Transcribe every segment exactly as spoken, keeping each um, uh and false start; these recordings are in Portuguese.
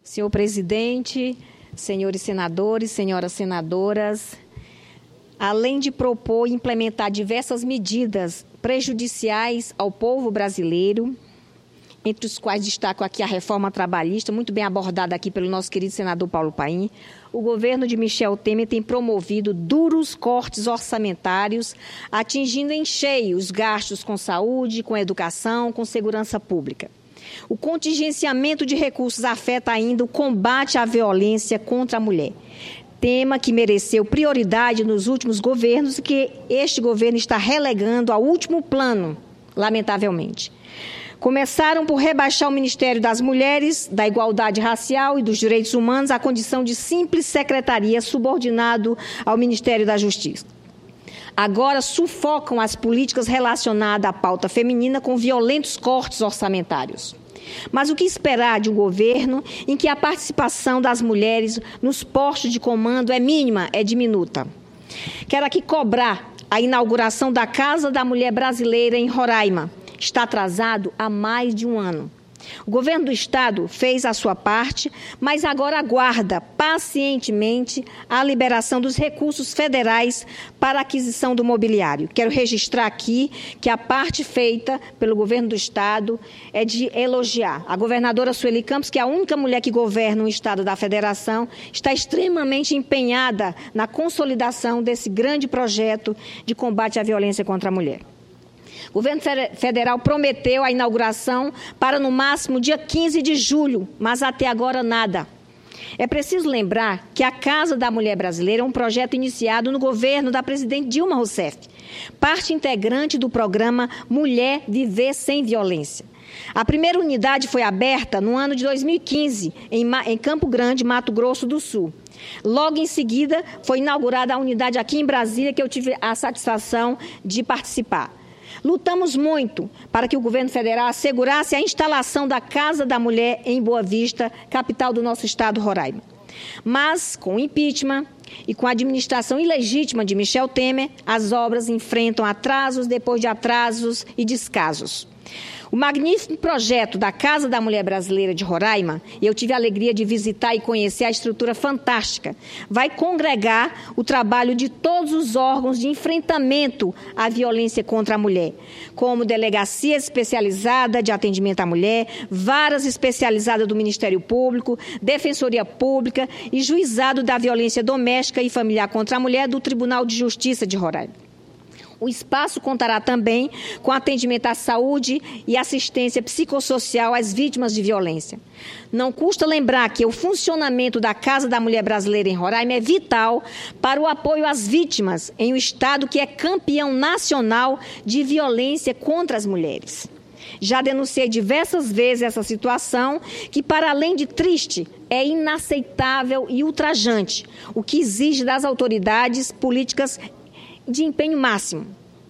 Senhor presidente, senhores senadores, senhoras senadoras, além de propor e implementar diversas medidas prejudiciais ao povo brasileiro, entre os quais destaco aqui a reforma trabalhista, muito bem abordada aqui pelo nosso querido senador Paulo Paim, o governo de Michel Temer tem promovido duros cortes orçamentários, atingindo em cheio os gastos com saúde, com educação, com segurança pública. O contingenciamento de recursos afeta ainda o combate à violência contra a mulher, tema que mereceu prioridade nos últimos governos e que este governo está relegando ao último plano, lamentavelmente. Começaram por rebaixar o Ministério das Mulheres, da Igualdade Racial e dos Direitos Humanos à condição de simples secretaria subordinado ao Ministério da Justiça. Agora sufocam as políticas relacionadas à pauta feminina com violentos cortes orçamentários. Mas o que esperar de um governo em que a participação das mulheres nos postos de comando é mínima, é diminuta? Quero aqui cobrar a inauguração da Casa da Mulher Brasileira em Roraima. Está atrasado há mais de um ano. O governo do Estado fez a sua parte, mas agora aguarda pacientemente a liberação dos recursos federais para a aquisição do mobiliário. Quero registrar aqui que a parte feita pelo governo do Estado é de elogiar. A governadora Sueli Campos, que é a única mulher que governa o Estado da Federação, está extremamente empenhada na consolidação desse grande projeto de combate à violência contra a mulher. O governo federal prometeu a inauguração para, no máximo, dia quinze de julho, mas até agora nada. É preciso lembrar que a Casa da Mulher Brasileira é um projeto iniciado no governo da presidente Dilma Rousseff, parte integrante do programa Mulher Viver Sem Violência. A primeira unidade foi aberta no ano de dois mil e quinze, em, em Campo Grande, Mato Grosso do Sul. Logo em seguida, foi inaugurada a unidade aqui em Brasília, que eu tive a satisfação de participar. Lutamos muito para que o governo federal assegurasse a instalação da Casa da Mulher em Boa Vista, capital do nosso estado, Roraima. Mas, com o impeachment e com a administração ilegítima de Michel Temer, as obras enfrentam atrasos depois de atrasos e descasos. O magnífico projeto da Casa da Mulher Brasileira de Roraima, e eu tive a alegria de visitar e conhecer a estrutura fantástica, vai congregar o trabalho de todos os órgãos de enfrentamento à violência contra a mulher, como delegacia especializada de atendimento à mulher, varas especializadas do Ministério Público, Defensoria Pública e Juizado da Violência Doméstica e Familiar contra a Mulher do Tribunal de Justiça de Roraima. O espaço contará também com atendimento à saúde e assistência psicossocial às vítimas de violência. Não custa lembrar que o funcionamento da Casa da Mulher Brasileira em Roraima é vital para o apoio às vítimas em um estado que é campeão nacional de violência contra as mulheres. Já denunciei diversas vezes essa situação que, para além de triste, é inaceitável e ultrajante, o que exige das autoridades políticas de empenho máximo.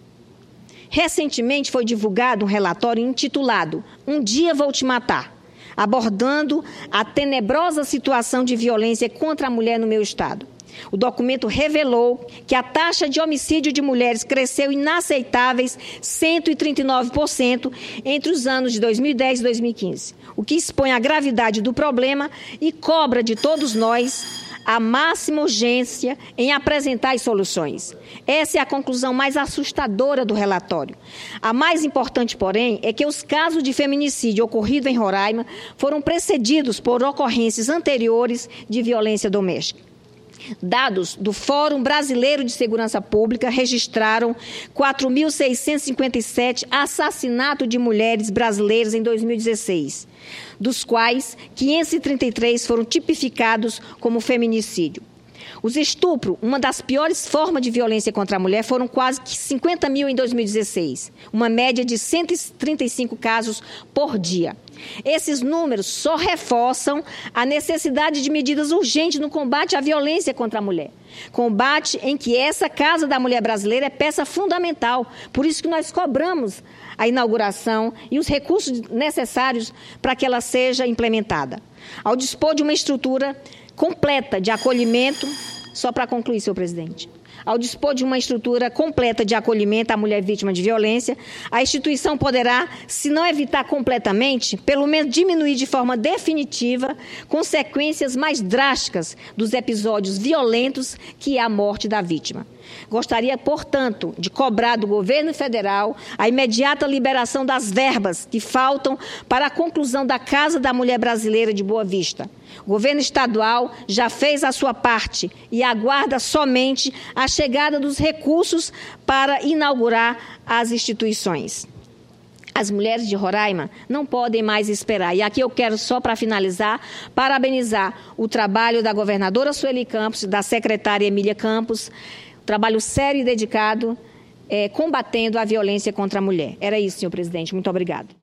Recentemente foi divulgado um relatório intitulado Um Dia Vou Te Matar, abordando a tenebrosa situação de violência contra a mulher no meu estado. O documento revelou que a taxa de homicídio de mulheres cresceu inaceitáveis cento e trinta e nove por cento entre os anos de dois mil e dez e dois mil e quinze, o que expõe a gravidade do problema e cobra de todos nós a máxima urgência em apresentar as soluções. Essa é a conclusão mais assustadora do relatório. A mais importante, porém, é que os casos de feminicídio ocorrido em Roraima foram precedidos por ocorrências anteriores de violência doméstica. Dados do Fórum Brasileiro de Segurança Pública registraram quatro mil seiscentos e cinquenta e sete assassinatos de mulheres brasileiras em dois mil e dezesseis, dos quais quinhentos e trinta e três foram tipificados como feminicídio. Os estupros, uma das piores formas de violência contra a mulher, foram quase cinquenta mil em dois mil e dezesseis, uma média de cento e trinta e cinco casos por dia. Esses números só reforçam a necessidade de medidas urgentes no combate à violência contra a mulher. Combate em que essa Casa da Mulher Brasileira é peça fundamental. Por isso que nós cobramos a inauguração e os recursos necessários para que ela seja implementada. Ao dispor de uma estrutura completa de acolhimento, só para concluir, senhor presidente, Ao dispor de uma estrutura completa de acolhimento à mulher vítima de violência, a instituição poderá, se não evitar completamente, pelo menos diminuir de forma definitiva consequências mais drásticas dos episódios violentos que é a morte da vítima. Gostaria, portanto, de cobrar do governo federal a imediata liberação das verbas que faltam para a conclusão da Casa da Mulher Brasileira de Boa Vista. O governo estadual já fez a sua parte e aguarda somente a chegada dos recursos para inaugurar as instituições. As mulheres de Roraima não podem mais esperar. E aqui eu quero, só para finalizar, parabenizar o trabalho da governadora Sueli Campos, da secretária Emília Campos, trabalho sério e dedicado, é, combatendo a violência contra a mulher. Era isso, senhor presidente. Muito obrigado.